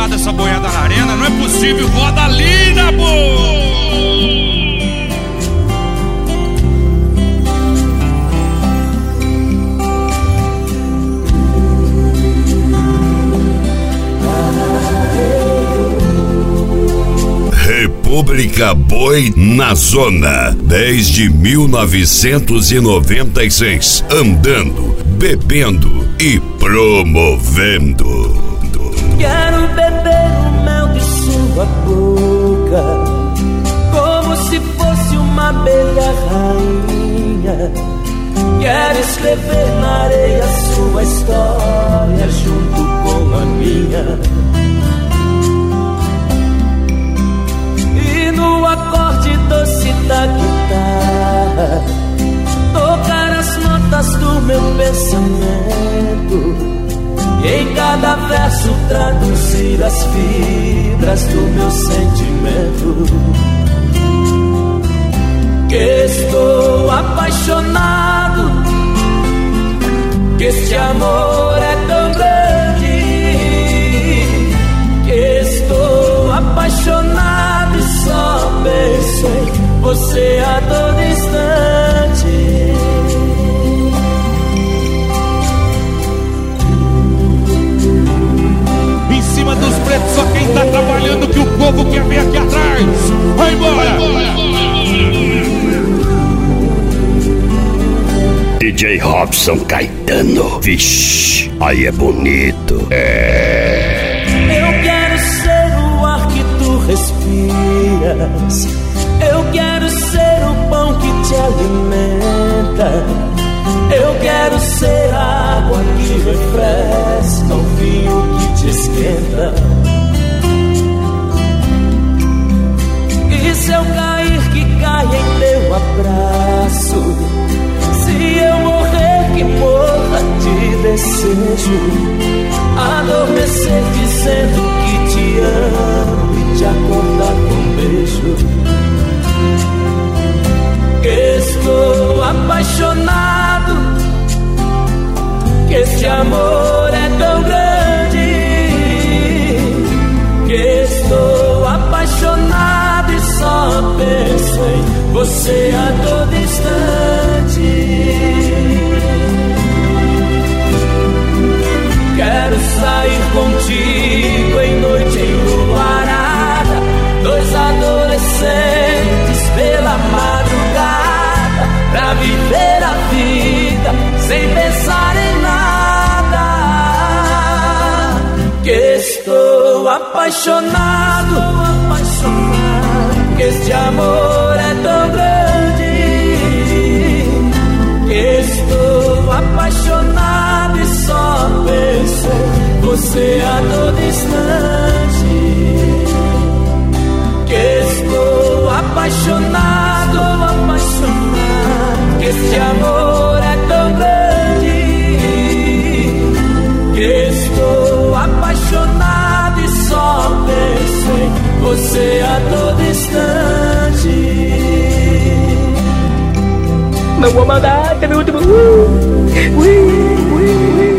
levado essa boiada na arena, não é possível, roda linda, pô! República Boi na Zona, desde 1996, andando, bebendo e promovendo. Quero beber o mel de sua boca, como se fosse uma abelha rainha. Quero escrever na areia sua história junto com a minha. No acorde doce da guitarra, tocar as notas do meu pensamento, e em cada verso traduzir as fibras do meu sentimento. Que estou apaixonado, que este amor é tão grande, que estou apaixonado, só penso em você a todo instante. Em cima dos pretos só quem tá trabalhando, que o povo quer ver aqui atrás. Vai embora! DJ Robson Caetano, vixe, aí é bonito. Eu quero ser o ar que tu respiras, eu quero ser o pão que te alimenta, eu quero ser a água que refresca, o vinho que te esquenta. E se eu cair, que caia em teu abraço, se eu morrer, que morra de desejo, adormecer dizendo que te amo e te acordar com um beijo. Que estou apaixonado, que este amor é tão grande, que estou apaixonado e só penso em você a todo instante. Quero sair contigo em noite enluarada, dois adolescentes pela madrugada, pra viver a vida sem pensar em nada. Que estou apaixonado, que este amor é tão grande, que estou apaixonado e só penso em você a todo instante. Que estou apaixonado, que este amor é tão grande, que estou apaixonado e só penso em você a todo instante. Não vou mandar, até meu último.